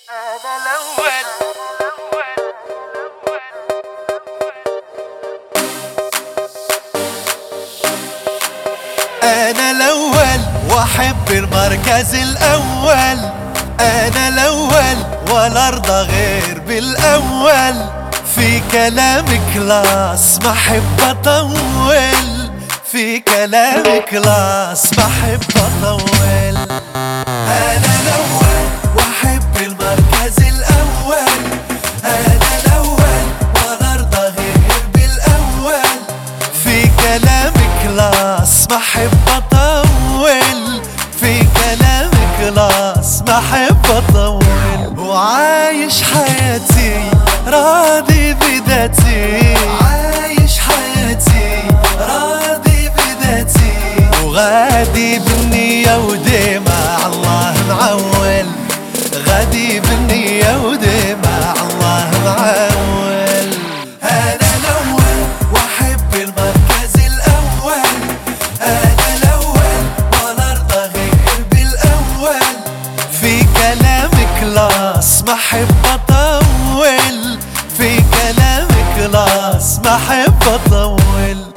أنا الأول وأحب المركز الأول. أنا الأول ولا أرضى غير بالأول. في كلامي كلاس ما أحب أطول. في كلامي كلاس ما أحب أطول. أنا الأول وأحب المركز الأول. أنا الأول ولا أرضى غير بالأول. في كلامي كلاس ما أحب أطول. في كلامي كلاس ما أحب أطول. وعايش حياتي راضي بذاتي. عايش حياتي راضي بذاتي. وغادي بالنية وديما الله معول. غادي بالنية وديما الله معول. أنا الأول وأحب المركز الأول. أنا الأول ولا أرضى غير بالأول. في كلامي كلاس ما أحب أطول. في كلامي كلاس ما أحب أطول.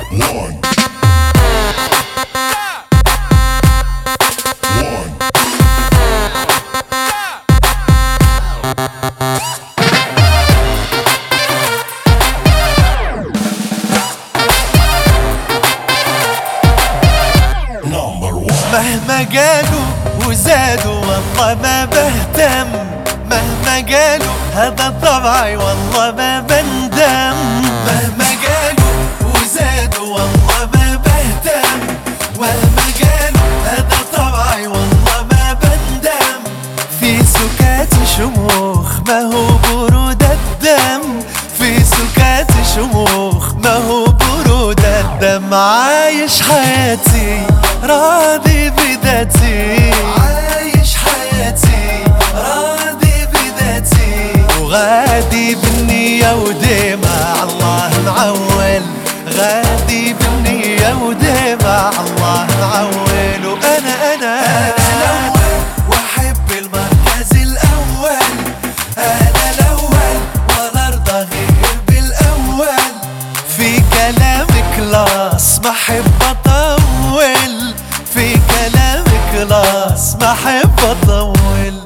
مهما قالوا وزادوا والله ما بهتم. مهما قالوا هذا طبعي والله ما بندم. مهما قالوا وزادوا والله ما بهتم. مهما قالوا هذا طبعي والله ما بندم. في سكات شموخ ما هو برود الدم. في سكات شموخ ما هو برود الدم. عايش حياتي راضي بذاتي. عايش حياتي راضي بذاتي. وغادي بالنية وديما الله معول. غادي بالنية وديما الله معول. وأنا الأول وأحب المركز الأول. أنا الأول ولا أرضى غير بالأول. في كلامي كلاس ما أحب أطول. في كلامي كلاس ما أحب أطول.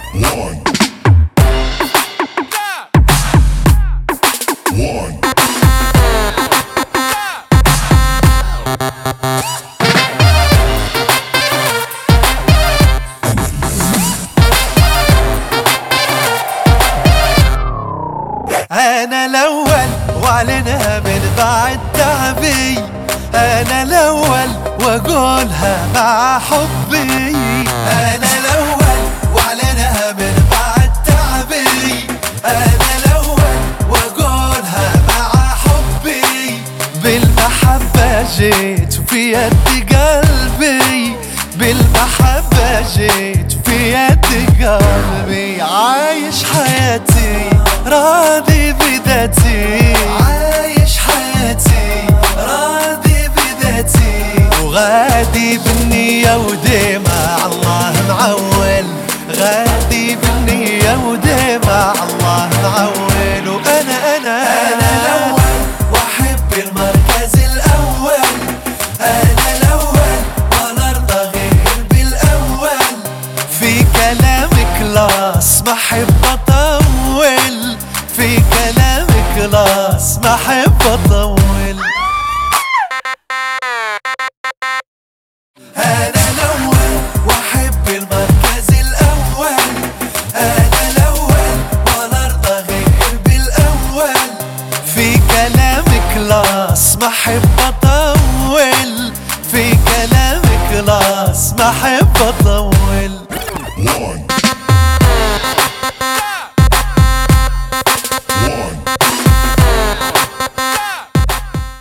أنا الأول وأعلنها من بعد تعبي. أنا الأول وأقولها مع حبي. أنا الأول وأعلنها من بعد تعبي. أنا الأول وأقولها مع حبي. بالمحبة جيت وفي يد قلبي. بالمحبة جيت في يد قلبي. عايش حياتي راضي بذاتي. عايش حياتي راضي بذاتي. وغادي بالنية وديما الله معول. غادي بالنية وديما الله معول. وأنا الأول وأحب المركز الأول. أنا الأول ولا أرضى غير بالأول. في كلامي كلاس ما أحب أطول. في كلامي كلاس ما أحب أطول. أنا الأول وأحب المركز الأول. أنا الأول ولا أرضى غير بالأول. في كلامي كلاس ما أحب أطول. في كلامي كلاس ما أحب أطول.